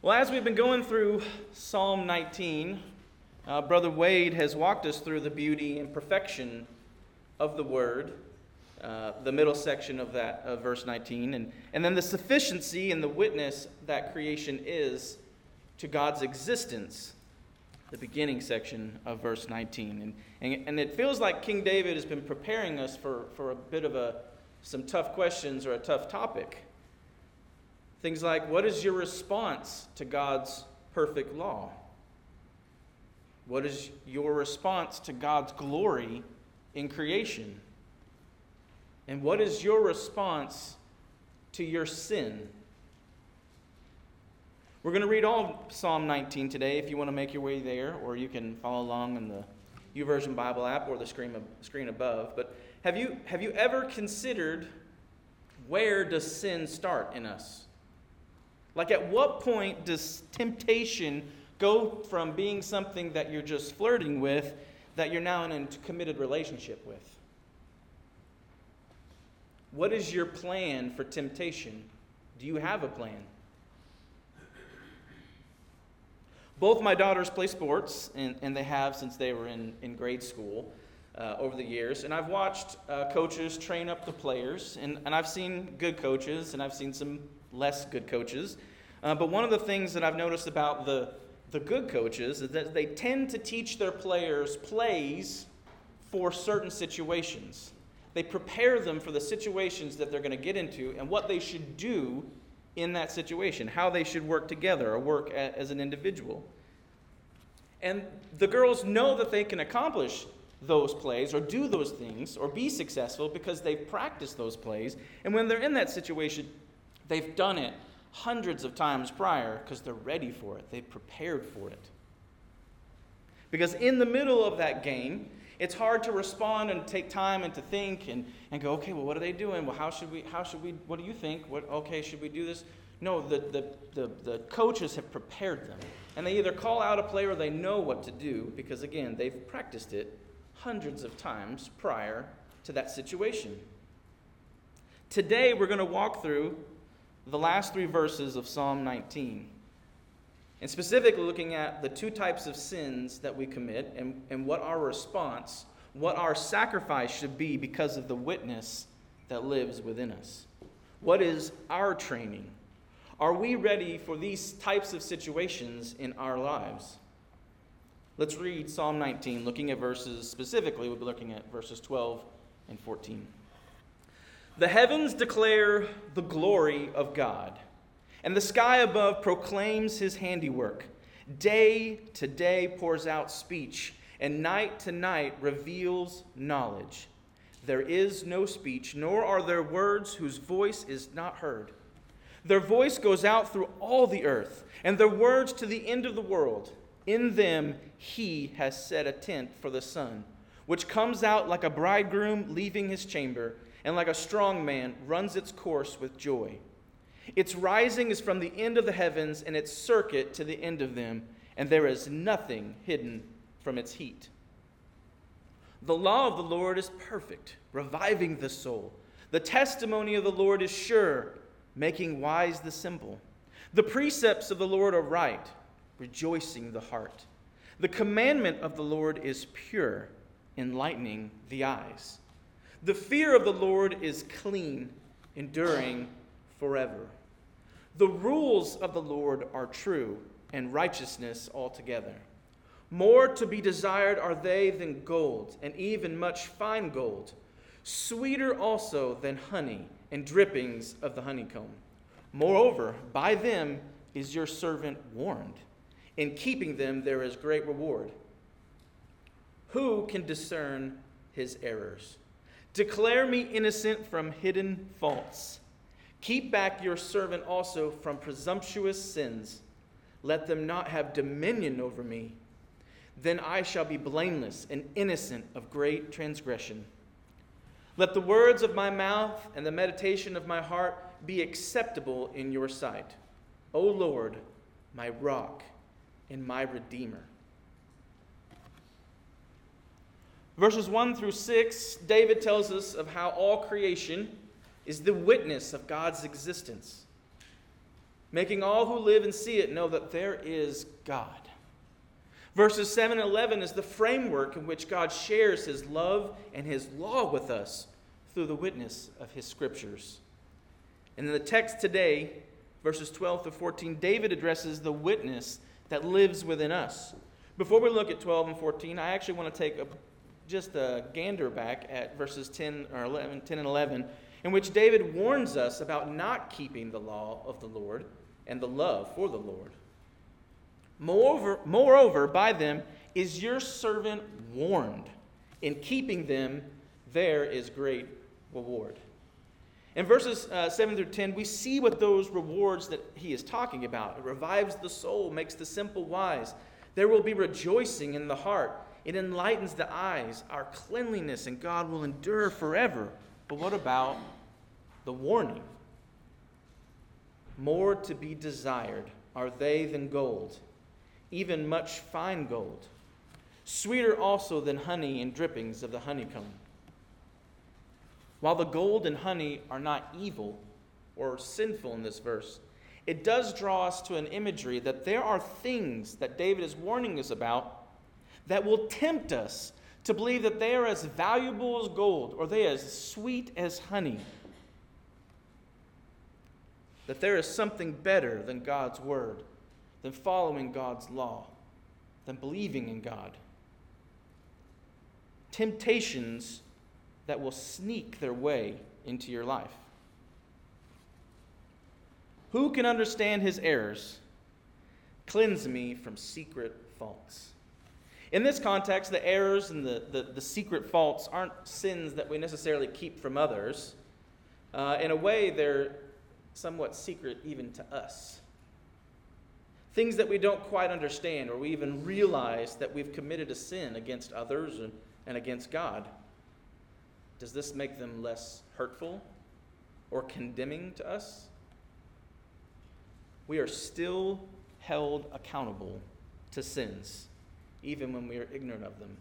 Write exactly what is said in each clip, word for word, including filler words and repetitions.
Well, as we've been going through Psalm nineteen, uh, Brother Wade has walked us through the beauty and perfection of the Word, uh, the middle section of that of verse nineteen, and, and then the sufficiency and the witness that creation is to God's existence, the beginning section of verse nineteen. And, and, and it feels like King David has been preparing us for, for a bit of a some tough questions or a tough topic. Things like, what is your response to God's perfect law? What is your response to God's glory in creation? And what is your response to your sin? We're going to read all of Psalm nineteen today if you want to make your way there, or you can follow along in the YouVersion Bible app or the screen, screen above. But have you, have you ever considered, where does sin start in us? Like, at what point does temptation go from being something that you're just flirting with, that you're now in a committed relationship with? What is your plan for temptation? Do you have a plan? Both my daughters play sports, and, and they have since they were in, in grade school uh, over the years. And I've watched uh, coaches train up the players, and, and I've seen good coaches, and I've seen some less good coaches. Uh, but one of the things that I've noticed about the, the good coaches is that they tend to teach their players plays for certain situations. They prepare them for the situations that they're going to get into and what they should do in that situation, how they should work together or work a, as an individual. And the girls know that they can accomplish those plays or do those things or be successful because they've practiced those plays. And when they're in that situation, they've done it hundreds of times prior because they're ready for it. They've prepared for it. Because in the middle of that game, it's hard to respond and take time and to think and, and go, okay, well, what are they doing? Well, how should we, how should we, what do you think? What, okay, should we do this? No, the, the, the, the coaches have prepared them. And they either call out a play or they know what to do because, again, they've practiced it hundreds of times prior to that situation. Today, we're going to walk through the last three verses of Psalm nineteen. And specifically looking at the two types of sins that we commit and, and what our response, what our sacrifice should be because of the witness that lives within us. What is our training? Are we ready for these types of situations in our lives? Let's read Psalm nineteen, looking at verses, specifically we'll be looking at verses twelve and fourteen. The heavens declare the glory of God, and the sky above proclaims his handiwork. Day to day pours out speech, and night to night reveals knowledge. There is no speech, nor are there words whose voice is not heard. Their voice goes out through all the earth, and their words to the end of the world. In them he has set a tent for the sun, which comes out like a bridegroom leaving his chamber, and like a strong man runs its course with joy. Its rising is from the end of the heavens, and its circuit to the end of them, and there is nothing hidden from its heat. The law of the Lord is perfect, reviving the soul. The testimony of the Lord is sure, making wise the simple. The precepts of the Lord are right, rejoicing the heart. The commandment of the Lord is pure, enlightening the eyes. The fear of the Lord is clean, enduring forever. The rules of the Lord are true, and righteousness altogether. More to be desired are they than gold, and even much fine gold, sweeter also than honey and drippings of the honeycomb. Moreover, by them is your servant warned. In keeping them there is great reward. Who can discern his errors? Declare me innocent from hidden faults. Keep back your servant also from presumptuous sins. Let them not have dominion over me. Then I shall be blameless and innocent of great transgression. Let the words of my mouth and the meditation of my heart be acceptable in your sight, O Lord, my rock and my redeemer. Verses one through six, David tells us of how all creation is the witness of God's existence. making all who live and see it know that there is God. Verses seven and eleven is the framework in which God shares his love and his law with us through the witness of his scriptures. And in the text today, verses twelve to fourteen, David addresses the witness that lives within us. Before we look at twelve and fourteen, I actually want to take a, just a gander back at verses ten or eleven, ten and eleven, in which David warns us about not keeping the law of the Lord and the love for the Lord. Moreover, moreover, by them is your servant warned. In keeping them, there is great reward. In verses uh, seven through ten, we see what those rewards that he is talking about. It revives the soul, makes the simple wise. There will be rejoicing in the heart. It enlightens the eyes. Our cleanliness in God will endure forever. But what about the warning? More to be desired are they than gold, even much fine gold, sweeter also than honey and drippings of the honeycomb. While the gold and honey are not evil or sinful in this verse, it does draw us to an imagery that there are things that David is warning us about that will tempt us to believe that they are as valuable as gold or they are as sweet as honey. That there is something better than God's word, than following God's law, than believing in God. Temptations that will sneak their way into your life. Who can understand his errors? Cleanse me from secret faults. In this context, the errors and the, the, the secret faults aren't sins that we necessarily keep from others. Uh, in a way, they're somewhat secret even to us. Things that we don't quite understand or we even realize that we've committed a sin against others and, and against God. Does this make them less hurtful or condemning to us? We are still held accountable to sins, even when we are ignorant of them.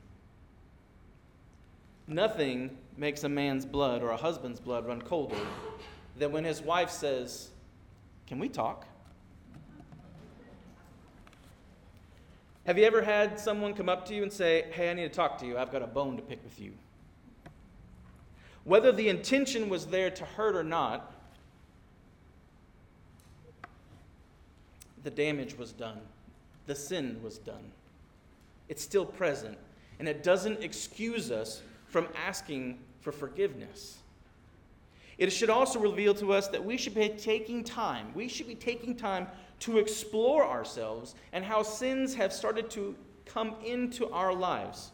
Nothing makes a man's blood or a husband's blood run colder than when his wife says, "Can we talk?" Have you ever had someone come up to you and say, "Hey, I need to talk to you. I've got a bone to pick with you"? Whether the intention was there to hurt or not, the damage was done. The sin was done. It's still present, and it doesn't excuse us from asking for forgiveness. It should also reveal to us that we should be taking time. We should be taking time to explore ourselves and how sins have started to come into our lives.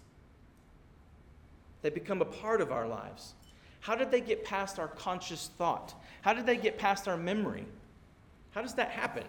They become a part of our lives. How did they get past our conscious thought? How did they get past our memory? How does that happen?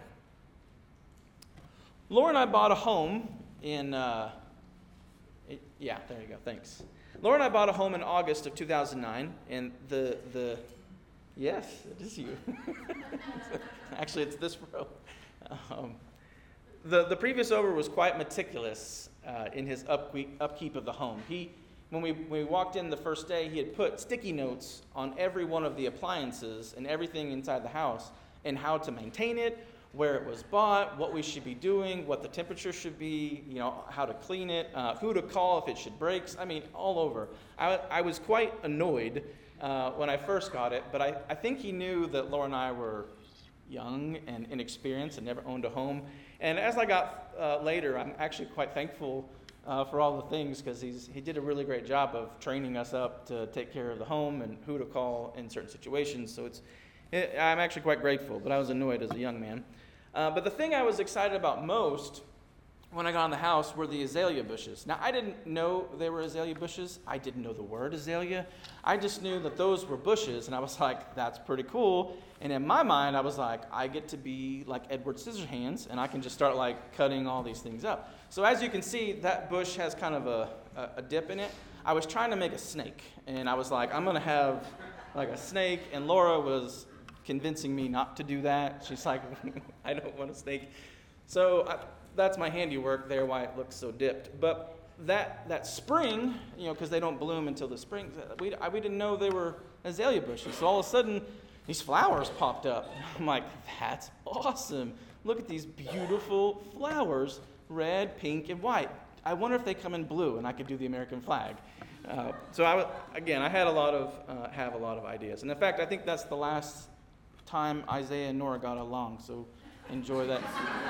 Laura and I bought a home in, uh, it, yeah, there you go, thanks. Laura and I bought a home in August of two thousand nine, and the, the yes, it is you. Actually, it's this row. Um, the, the previous owner was quite meticulous uh, in his upkeep, upkeep of the home. He, when we, when we walked in the first day, he had put sticky notes on every one of the appliances and everything inside the house and how to maintain it, where it was bought, what we should be doing, what the temperature should be, you know, how to clean it, uh, who to call if it should break. I mean, all over. I, I was quite annoyed uh, when I first got it, but I, I think he knew that Laura and I were young and inexperienced and never owned a home. And as I got uh, later, I'm actually quite thankful uh, for all the things, because he's he did a really great job of training us up to take care of the home and who to call in certain situations. So it's it, I'm actually quite grateful, but I was annoyed as a young man. Uh, but the thing I was excited about most when I got in the house were the azalea bushes. Now, I didn't know they were azalea bushes. I didn't know the word azalea. I just knew that those were bushes, and I was like, that's pretty cool. And in my mind, I was like, I get to be like Edward Scissorhands, and I can just start like cutting all these things up. So as you can see, that bush has kind of a, a, a dip in it. I was trying to make a snake, and I was like, I'm going to have like a snake, and Laura was convincing me not to do that. She's like, I don't want a snake. So I, that's my handiwork there, why it looks so dipped. But that that spring, you know, because they don't bloom until the spring, we, I, we didn't know they were azalea bushes. So all of a sudden, these flowers popped up. I'm like, that's awesome. Look at these beautiful flowers, red, pink, and white. I wonder if they come in blue, and I could do the American flag. Uh, so I, again, I had a lot of uh, have a lot of ideas, and in fact, I think that's the last time Isaiah and Nora got along. So enjoy that.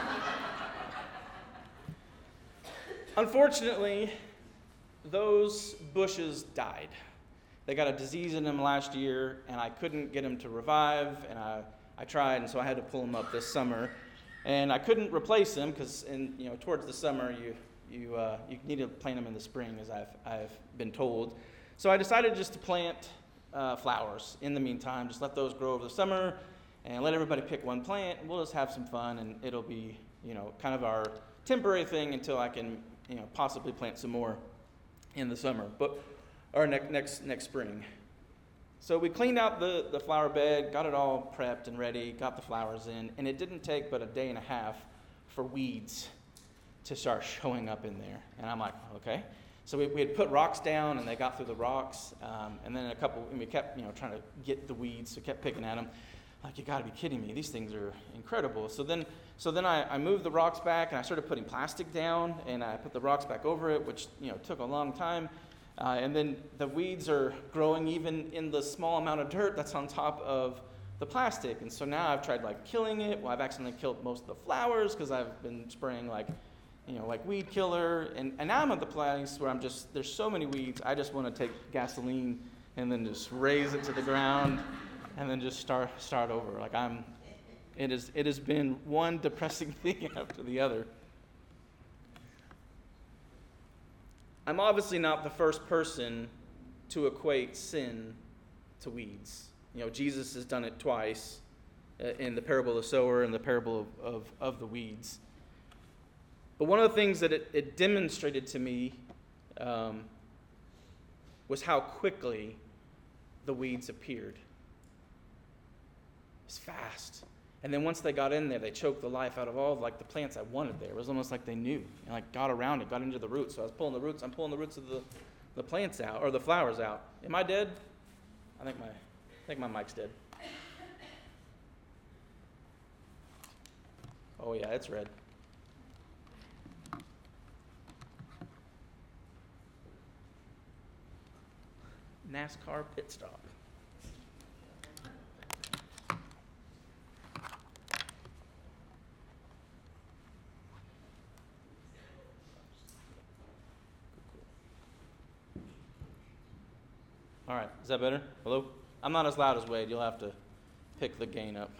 Unfortunately, those bushes died. They got a disease in them last year, and I couldn't get them to revive, and I, I tried, and so I had to pull them up this summer. And I couldn't replace them because, in you know, towards the summer, you you uh, you need to plant them in the spring, as I've I've been told. So I decided just to plant uh, flowers in the meantime. Just let those grow over the summer, and let everybody pick one plant. And we'll just have some fun, and it'll be you know kind of our temporary thing until I can you know possibly plant some more in the summer, but or next next next spring. So we cleaned out the, the flower bed, got it all prepped and ready, got the flowers in, and it didn't take but a day and a half for weeds to start showing up in there. And I'm like, okay. So we, we had put rocks down, and they got through the rocks, um, and then a couple, and we kept, you know, trying to get the weeds, so kept picking at them. Like, you got to be kidding me. These things are incredible. So then, so then I, I moved the rocks back, and I started putting plastic down, and I put the rocks back over it, which, you know, took a long time. Uh, and then the weeds are growing even in the small amount of dirt that's on top of the plastic. And so now I've tried like killing it. Well, I've accidentally killed most of the flowers because I've been spraying like, you know, like weed killer. And, and now I'm at the place where I'm just, there's so many weeds, I just want to take gasoline and then just raise it to the ground and then just start start over. Like I'm, it is it has been one depressing thing after the other. I'm obviously not the first person to equate sin to weeds. You know, Jesus has done it twice uh, in the parable of the sower and the parable of, of, of the weeds. But one of the things that it, it demonstrated to me um, was how quickly the weeds appeared. It's fast. And then once they got in there, they choked the life out of all of, like the plants I wanted there. It was almost like they knew, and like got around it, got into the roots. So I was pulling the roots. I'm pulling the roots of the, the plants out, or the flowers out. Am I dead? I think my, I think my mic's dead. Oh yeah, it's red. NASCAR pit stop. All right, is that better? Hello? I'm not as loud as Wade. You'll have to pick the gain up.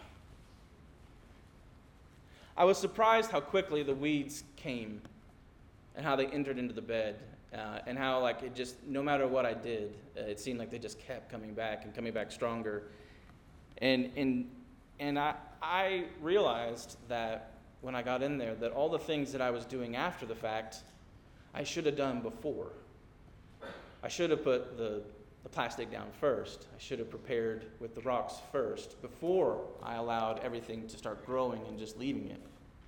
I was surprised how quickly the weeds came and how they entered into the bed uh, and how, like, it just, no matter what I did, uh, it seemed like they just kept coming back and coming back stronger. And and and I I realized that when I got in there that all the things that I was doing after the fact, I should have done before. I should have put the the plastic down first. I should have prepared with the rocks first before I allowed everything to start growing and just leaving it.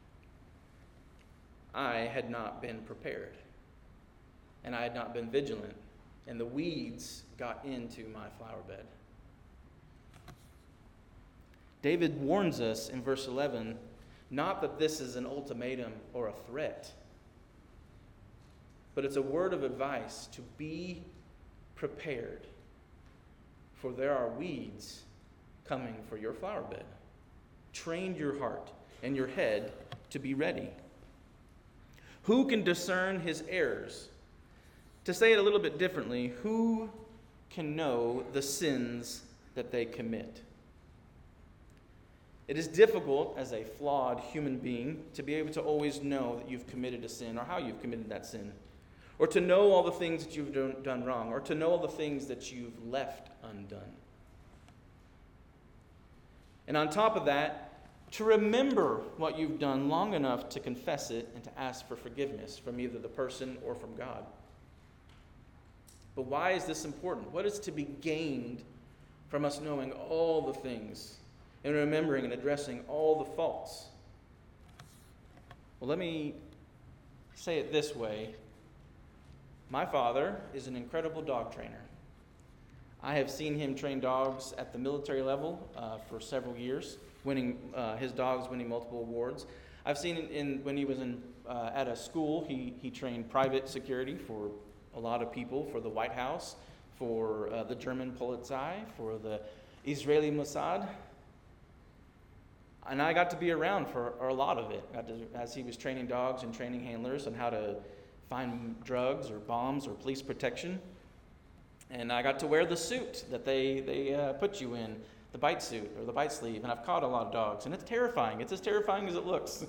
I had not been prepared, and I had not been vigilant, and the weeds got into my flower bed. David warns us in verse eleven, not that this is an ultimatum or a threat, but it's a word of advice to be prepared, for there are weeds coming for your flower bed. Train your heart and your head to be ready. Who can discern his errors? To say it a little bit differently, who can know the sins that they commit? It is difficult as a flawed human being to be able to always know that you've committed a sin or how you've committed that sin, or to know all the things that you've done, done wrong, or to know all the things that you've left undone. And on top of that, to remember what you've done long enough to confess it and to ask for forgiveness from either the person or from God. But why is this important? What is to be gained from us knowing all the things and remembering and addressing all the faults? Well, let me say it this way. My father is an incredible dog trainer. I have seen him train dogs at the military level uh, for several years, winning uh, his dogs winning multiple awards. I've seen in, in when he was in uh, at a school, he he trained private security for a lot of people, for the White House, for uh, the German Polizei, for the Israeli Mossad. And I got to be around for a lot of it, got to, as he was training dogs and training handlers on how to find drugs or bombs or police protection. And I got to wear the suit that they, they uh, put you in, the bite suit or the bite sleeve. And I've caught a lot of dogs, and it's terrifying. It's as terrifying as it looks.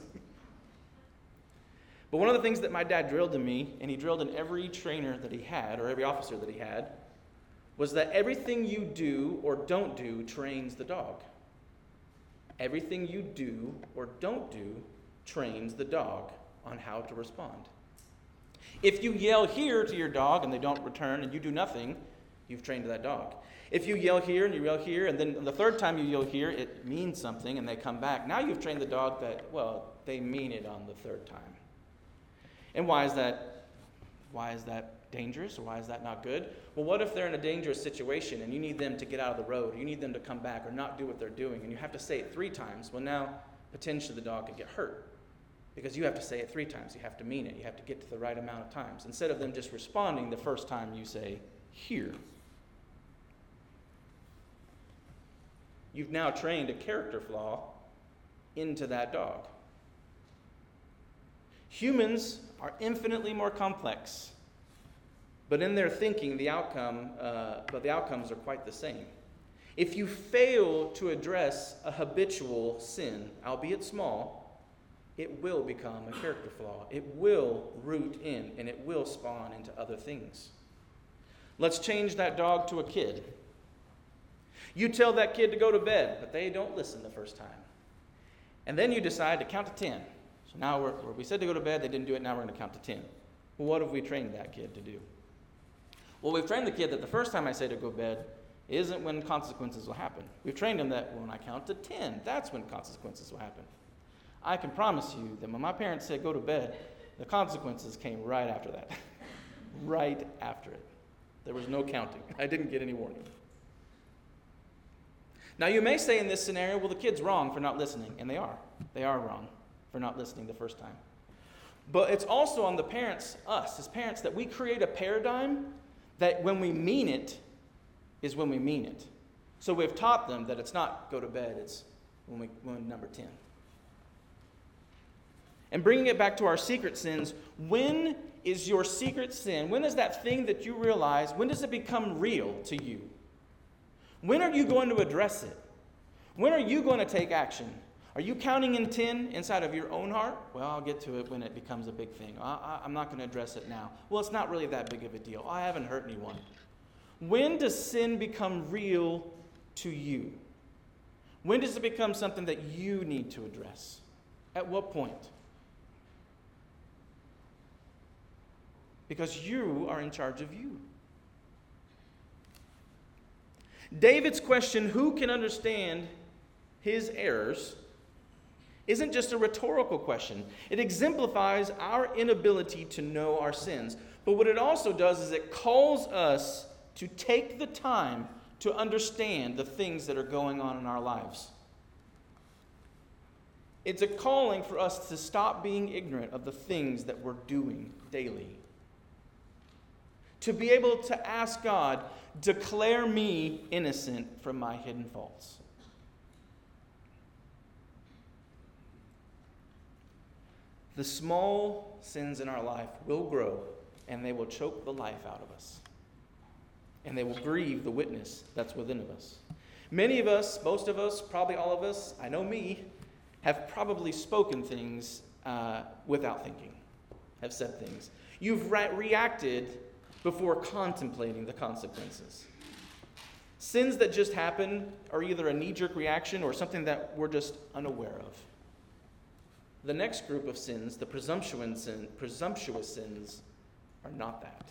But one of the things that my dad drilled in me, and he drilled in every trainer that he had, or every officer that he had, was that everything you do or don't do trains the dog. Everything you do or don't do trains the dog on how to respond. If you yell here to your dog and they don't return and you do nothing, you've trained that dog. If you yell here and you yell here, and then the third time you yell here, it means something and they come back. Now you've trained the dog that, well, they mean it on the third time. And why is that, why is that dangerous, or why is that not good? Well, what if they're in a dangerous situation and you need them to get out of the road, or you need them to come back or not do what they're doing, and you have to say it three times? Well, now potentially the dog could get hurt because you have to say it three times. You have to mean it. You have to get to the right amount of times instead of them just responding the first time you say here. You've now trained a character flaw into that dog. Humans are infinitely more complex, but in their thinking, the outcome, uh, but the outcomes are quite the same. If you fail to address a habitual sin, albeit small, it will become a character flaw. It will root in, and it will spawn into other things. Let's change that dog to a kid. You tell that kid to go to bed, but they don't listen the first time. And then you decide to count to ten. So now we're, we said to go to bed, they didn't do it, now we're going to count to ten. Well, what have we trained that kid to do? Well, we've trained the kid that the first time I say to go to bed isn't when consequences will happen. We've trained him that when I count to ten, that's when consequences will happen. I can promise you that when my parents said go to bed, the consequences came right after that. Right after it. There was no counting. I didn't get any warning. Now, you may say in this scenario, well, the kid's wrong for not listening. And they are. They are wrong for not listening the first time. But it's also on the parents, us as parents, that we create a paradigm that when we mean it is when we mean it. So we've taught them that it's not go to bed, it's when we when number ten. And bringing it back to our secret sins, when is your secret sin, when is that thing that you realize, when does it become real to you? When are you going to address it? When are you going to take action? Are you counting in ten inside of your own heart? Well, I'll get to it when it becomes a big thing. I, I, I'm not going to address it now. Well, it's not really that big of a deal. I haven't hurt anyone. When does sin become real to you? When does it become something that you need to address? At what point? Because you are in charge of you. David's question, who can understand his errors, isn't just a rhetorical question. It exemplifies our inability to know our sins. But what it also does is it calls us to take the time to understand the things that are going on in our lives. It's a calling for us to stop being ignorant of the things that we're doing daily. To be able to ask God, declare me innocent from my hidden faults. The small sins in our life will grow, and they will choke the life out of us. And they will grieve the witness that's within of us. Many of us, most of us, probably all of us, I know me, have probably spoken things uh, without thinking, have said things. You've re- reacted before contemplating the consequences. Sins that just happen are either a knee-jerk reaction or something that we're just unaware of. The next group of sins, the presumptuous, sin, presumptuous sins, are not that.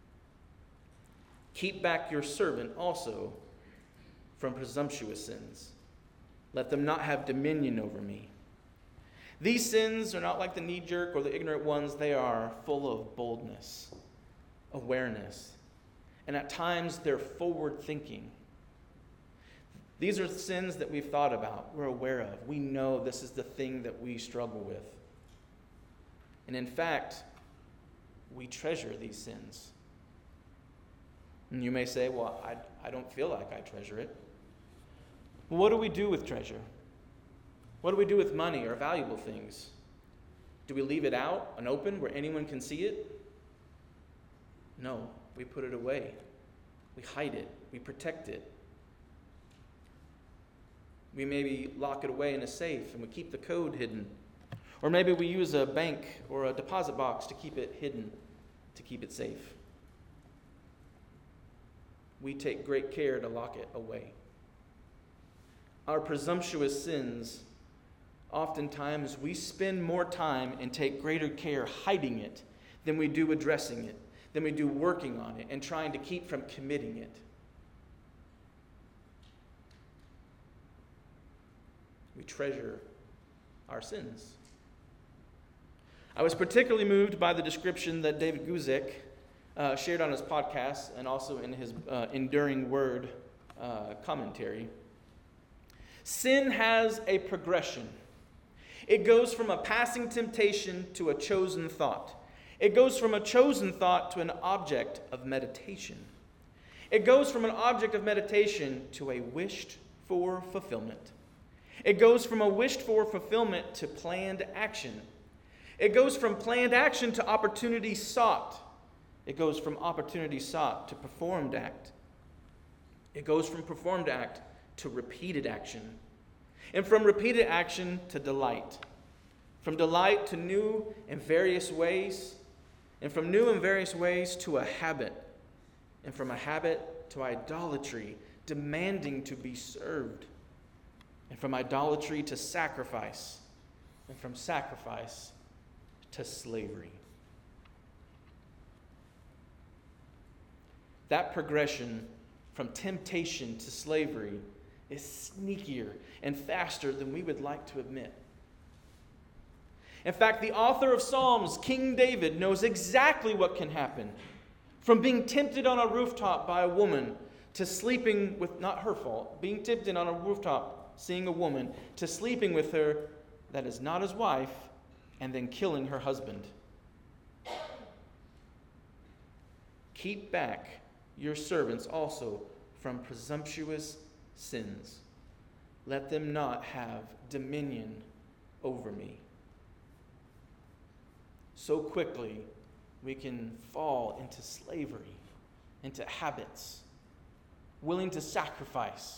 Keep back your servant also from presumptuous sins. Let them not have dominion over me. These sins are not like the knee-jerk or the ignorant ones. They are full of boldness, awareness, And at times, they're forward-thinking. These are sins that we've thought about, we're aware of. We know this is the thing that we struggle with. And in fact, we treasure these sins. And you may say, well, I, I don't feel like I treasure it. Well, what do we do with treasure? What do we do with money or valuable things? Do we leave it out and open where anyone can see it? No, we put it away. We hide it. We protect it. We maybe lock it away in a safe and we keep the code hidden. Or maybe we use a bank or a deposit box to keep it hidden, to keep it safe. We take great care to lock it away. Our presumptuous sins, oftentimes we spend more time and take greater care hiding it than we do addressing it, than we do working on it and trying to keep from committing it. We treasure our sins. I was particularly moved by the description that David Guzik uh, shared on his podcast and also in his uh, Enduring Word uh, commentary. Sin has a progression. It goes from a passing temptation to a chosen thought. It goes from a chosen thought to an object of meditation. It goes from an object of meditation to a wished-for fulfillment. It goes from a wished-for fulfillment to planned action. It goes from planned action to opportunity sought. It goes from opportunity sought to performed act. It goes from performed act to repeated action. And from repeated action to delight. From delight to new and various ways. And from new and various ways to a habit. And from a habit to idolatry, demanding to be served. And from idolatry to sacrifice. And from sacrifice to slavery. That progression from temptation to slavery is sneakier and faster than we would like to admit. In fact, the author of Psalms, King David, knows exactly what can happen. From being tempted on a rooftop by a woman to sleeping with, not her fault, being tempted on a rooftop, seeing a woman, to sleeping with her that is not his wife, and then killing her husband. Keep back your servants also from presumptuous sins. Let them not have dominion over me. So quickly we can fall into slavery, into habits, willing to sacrifice.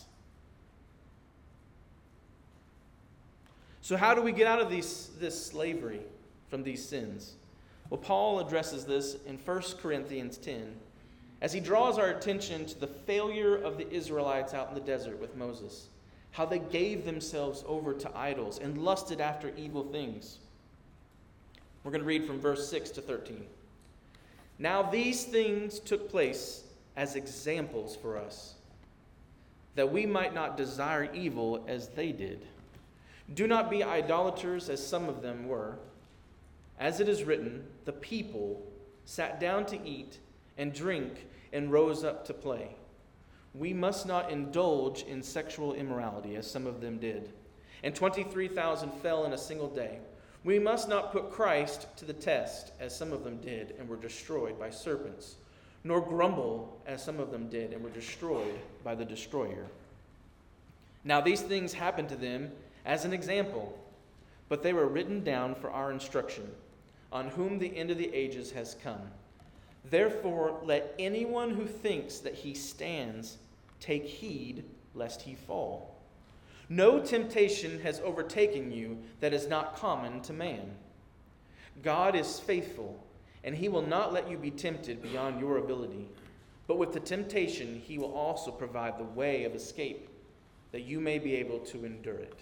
So how do we get out of these, this slavery from these sins? Well, Paul addresses this in First Corinthians ten as he draws our attention to the failure of the Israelites out in the desert with Moses, how they gave themselves over to idols and lusted after evil things. We're going to read from verse six to thirteen. Now these things took place as examples for us, that we might not desire evil as they did. Do not be idolaters as some of them were. As it is written, the people sat down to eat and drink and rose up to play. We must not indulge in sexual immorality as some of them did. And twenty-three thousand fell in a single day. We must not put Christ to the test as some of them did and were destroyed by serpents, nor grumble as some of them did and were destroyed by the destroyer. Now these things happened to them as an example, but they were written down for our instruction, on whom the end of the ages has come. Therefore, let anyone who thinks that he stands take heed lest he fall. No temptation has overtaken you that is not common to man. God is faithful, and he will not let you be tempted beyond your ability. But with the temptation, he will also provide the way of escape, that you may be able to endure it.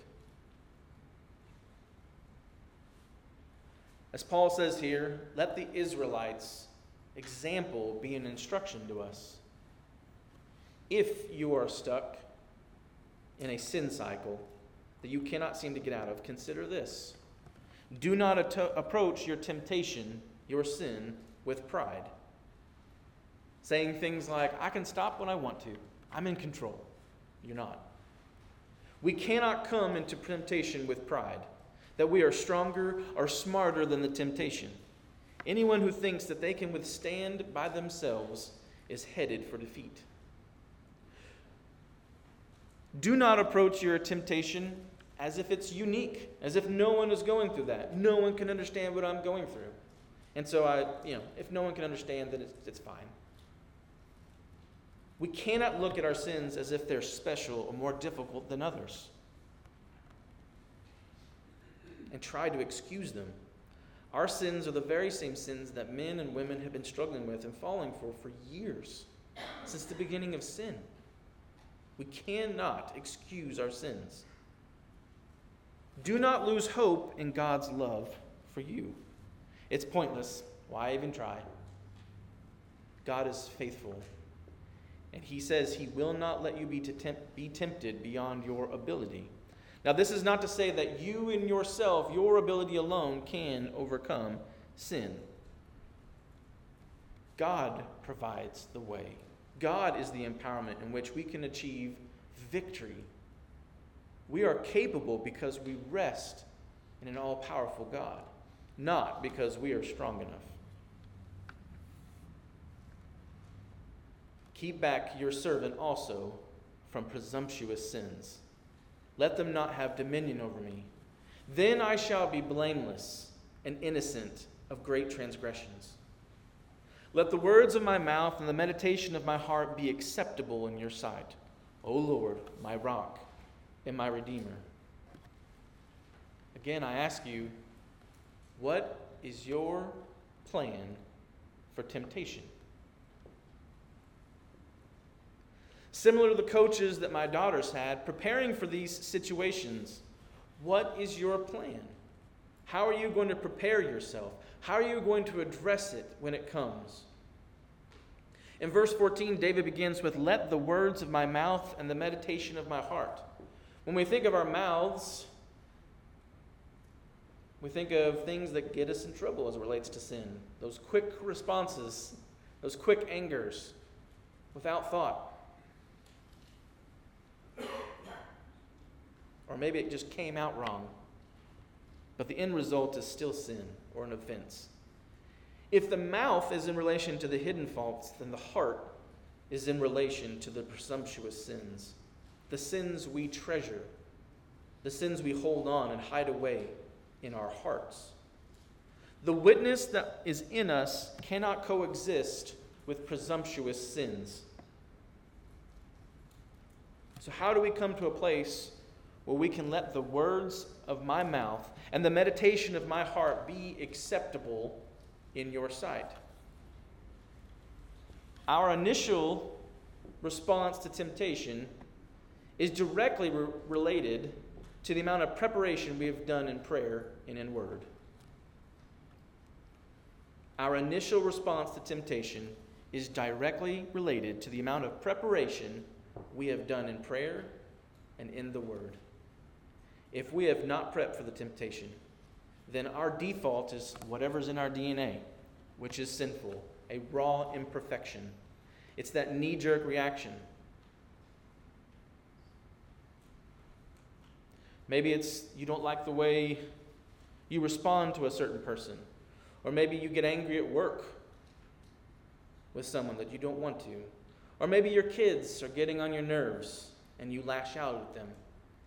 As Paul says here, let the Israelites' example be an instruction to us. If you are stuck in a sin cycle that you cannot seem to get out of, consider this. Do not at- approach your temptation, your sin, with pride. saying things like, I can stop when I want to. I'm in control. You're not. We cannot come into temptation with pride, that we are stronger or smarter than the temptation. Anyone who thinks that they can withstand by themselves is headed for defeat. Do not approach your temptation as if it's unique, as if no one is going through that. No one can understand what I'm going through. And so, I, you know, if no one can understand, then it's, it's fine. We cannot look at our sins as if they're special or more difficult than others and try to excuse them. Our sins are the very same sins that men and women have been struggling with and falling for for years, since the beginning of sin. We cannot excuse our sins. Do not lose hope in God's love for you. It's pointless. Why even try? God is faithful. And he says he will not let you be, to tempt, be tempted beyond your ability. Now, this is not to say that you in yourself, your ability alone, can overcome sin. God provides the way. God is the empowerment in which we can achieve victory. We are capable because we rest in an all-powerful God, not because we are strong enough. Keep back your servant also from presumptuous sins. Let them not have dominion over me. Then I shall be blameless and innocent of great transgressions. Let the words of my mouth and the meditation of my heart be acceptable in your sight, O Lord, my rock and my redeemer. Again, I ask you, what is your plan for temptation? Similar to the coaches that my daughters had, preparing for these situations, what is your plan? How are you going to prepare yourself? How are you going to address it when it comes? In verse fourteen, David begins with, let the words of my mouth and the meditation of my heart. When we think of our mouths, we think of things that get us in trouble as it relates to sin. Those quick responses, those quick angers, without thought. Or maybe it just came out wrong. But the end result is still sin or an offense. If the mouth is in relation to the hidden faults, then the heart is in relation to the presumptuous sins. The sins we treasure. The sins we hold on and hide away in our hearts. The witness that is in us cannot coexist with presumptuous sins. So how do we come to a place where we can let the words of my mouth and the meditation of my heart be acceptable in your sight? Our initial response to temptation is directly re- related to the amount of preparation we have done in prayer and in word. Our initial response to temptation is directly related to the amount of preparation we have done in prayer and in the word. If we have not prepped for the temptation, then our default is whatever's in our D N A, which is sinful, a raw imperfection. It's that knee-jerk reaction. Maybe it's you don't like the way you respond to a certain person. Or maybe you get angry at work with someone that you don't want to. Or maybe your kids are getting on your nerves and you lash out at them.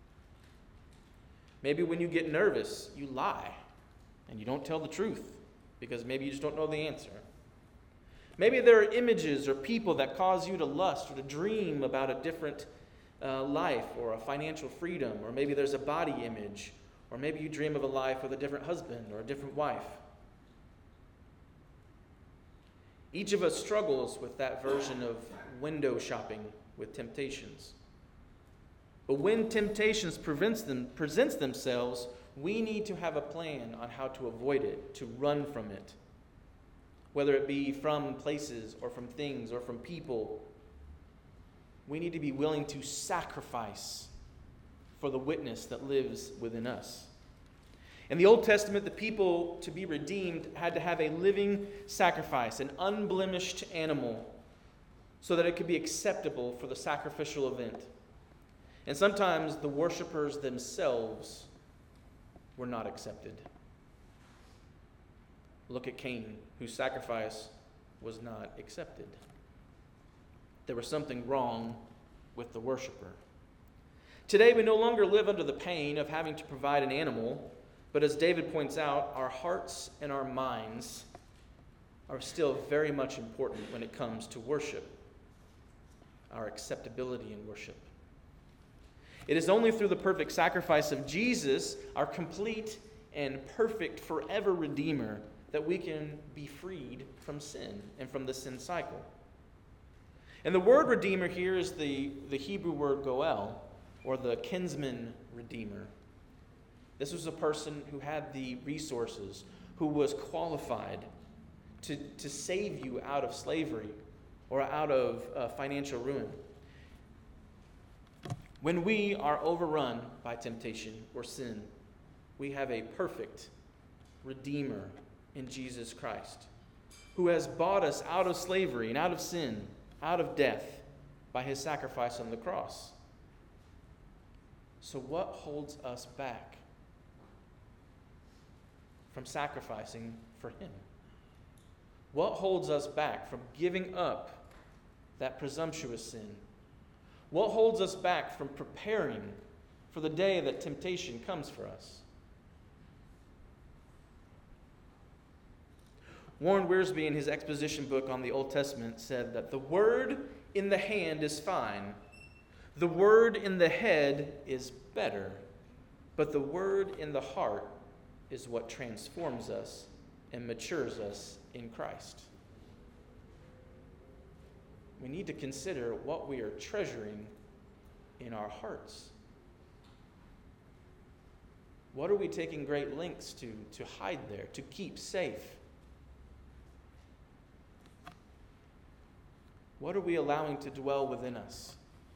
Maybe when you get nervous, you lie and you don't tell the truth because maybe you just don't know the answer. Maybe there are images or people that cause you to lust or to dream about a different uh, life or a financial freedom. Or maybe there's a body image. Or maybe you dream of a life with a different husband or a different wife. Each of us struggles with that version of window shopping with temptations. But when temptations prevents them, presents themselves, we need to have a plan on how to avoid it, to run from it. Whether it be from places or from things or from people, we need to be willing to sacrifice for the witness that lives within us. In the Old Testament, the people to be redeemed had to have a living sacrifice, an unblemished animal, so that it could be acceptable for the sacrificial event. And sometimes the worshipers themselves were not accepted. Look at Cain, whose sacrifice was not accepted. There was something wrong with the worshiper. Today we no longer live under the pain of having to provide an animal, but as David points out, our hearts and our minds are still very much important when it comes to worship, our acceptability in worship. It is only through the perfect sacrifice of Jesus, our complete and perfect forever Redeemer, that we can be freed from sin and from the sin cycle. And the word Redeemer here is the, the Hebrew word goel, or the kinsman redeemer. This was a person who had the resources, who was qualified to, to save you out of slavery or out of uh, financial ruin. When we are overrun by temptation or sin, we have a perfect Redeemer in Jesus Christ, who has bought us out of slavery and out of sin, out of death, by his sacrifice on the cross. So what holds us back from sacrificing for him? What holds us back from giving up that presumptuous sin? What holds us back from preparing for the day that temptation comes for us? Warren Wiersbe, in his exposition book on the Old Testament, said that the word in the hand is fine. The word in the head is better, but the word in the heart is what transforms us and matures us in Christ. We need to consider what we are treasuring in our hearts. What are we taking great lengths to, to hide there, to keep safe? What are we allowing to dwell within us?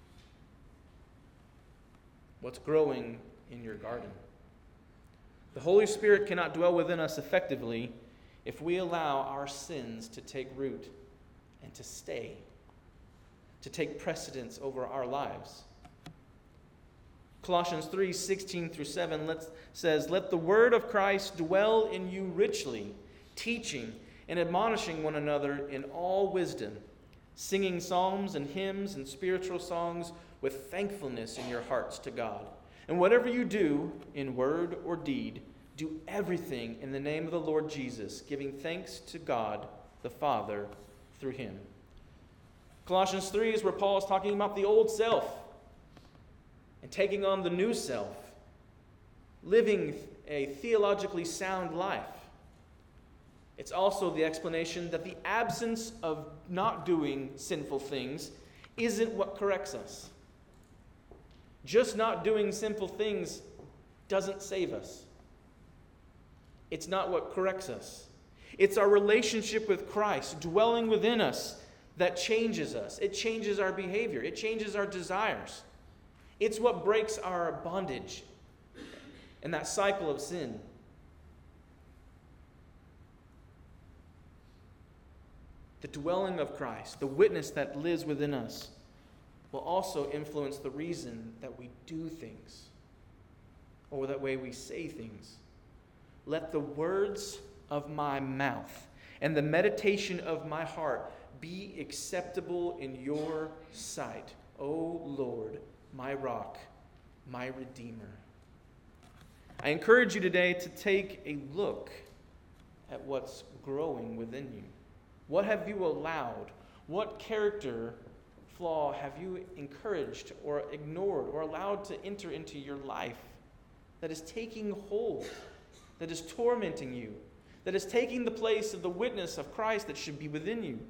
What's growing in your garden? The Holy Spirit cannot dwell within us effectively if we allow our sins to take root and to stay, to take precedence over our lives. Colossians three, sixteen through seven let's, says, "Let the word of Christ dwell in you richly, teaching and admonishing one another in all wisdom, singing psalms and hymns and spiritual songs with thankfulness in your hearts to God. And whatever you do, in word or deed, do everything in the name of the Lord Jesus, giving thanks to God the Father through him." Colossians three is where Paul is talking about the old self and taking on the new self, living a theologically sound life. It's also the explanation that the absence of not doing sinful things isn't what corrects us. Just not doing sinful things doesn't save us. It's not what corrects us. It's our relationship with Christ dwelling within us that changes us. It changes our behavior. It changes our desires. It's what breaks our bondage and that cycle of sin. The dwelling of Christ, the witness that lives within us, will also influence the reason that we do things or the way we say things. Let the words of my mouth and the meditation of my heart be acceptable in your sight, O Lord, my rock, my Redeemer. I encourage you today to take a look at what's growing within you. What have you allowed? What character flaw have you encouraged or ignored or allowed to enter into your life that is taking hold, that is tormenting you, that is taking the place of the witness of Christ that should be within you?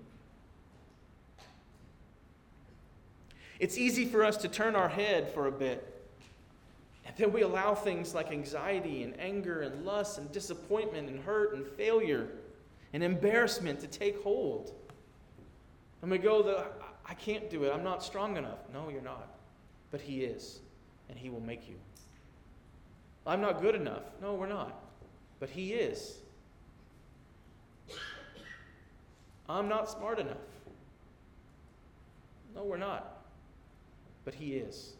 It's easy for us to turn our head for a bit, and then we allow things like anxiety and anger and lust and disappointment and hurt and failure and embarrassment to take hold. And we go, the, I can't do it. I'm not strong enough. No, you're not. But he is, and he will make you. I'm not good enough. No, we're not. But he is. I'm not smart enough. No, we're not. But He is.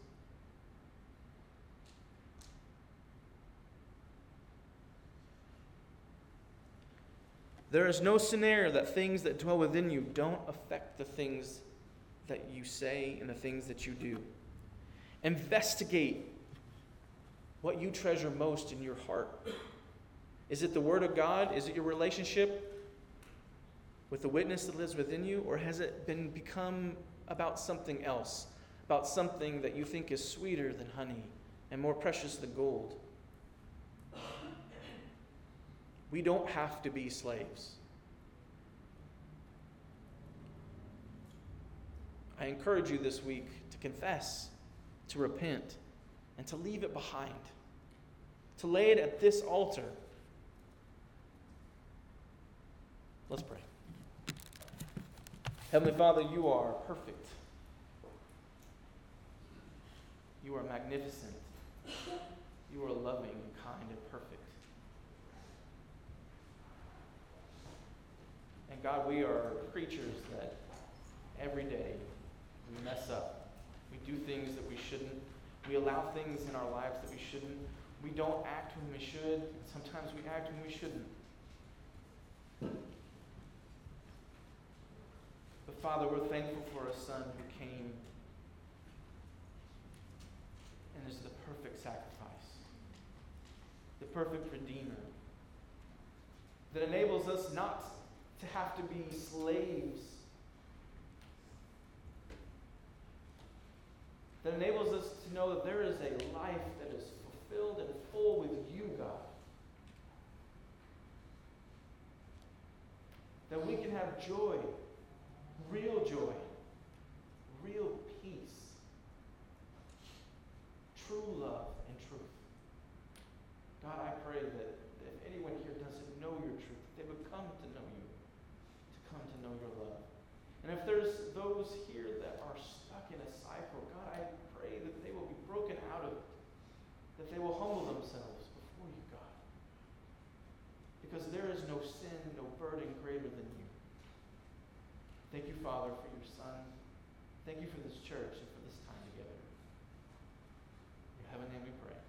There is no scenario that things that dwell within you don't affect the things that you say and the things that you do. Investigate what you treasure most in your heart. Is it the Word of God? Is it your relationship with the witness that lives within you? Or has it been become about something else? About something that you think is sweeter than honey and more precious than gold? We don't have to be slaves. I encourage you this week to confess, to repent, and to leave it behind. To lay it at this altar. Let's pray. Heavenly Father, you are perfect. You are magnificent. You are loving and kind and perfect. And God, we are creatures that every day we mess up. We do things that we shouldn't. We allow things in our lives that we shouldn't. We don't act when we should. Sometimes we act when we shouldn't. But Father, we're thankful for a Son who came and is the perfect sacrifice, the perfect Redeemer, that enables us not to have to be slaves, that enables us to know that there is a life that is fulfilled and full with you, God. That we can have joy, real joy, real peace, true love and truth. God, I pray that if anyone here doesn't know your truth, they would come to know you, to come to know your love. And if there's those here that are stuck in a cycle, God, I pray that they will be broken out of it, that they will humble themselves before you, God. Because there is no sin, no burden greater than you. Thank you, Father, for your Son. Thank you for this church and for this time together. In your heavenly name we pray.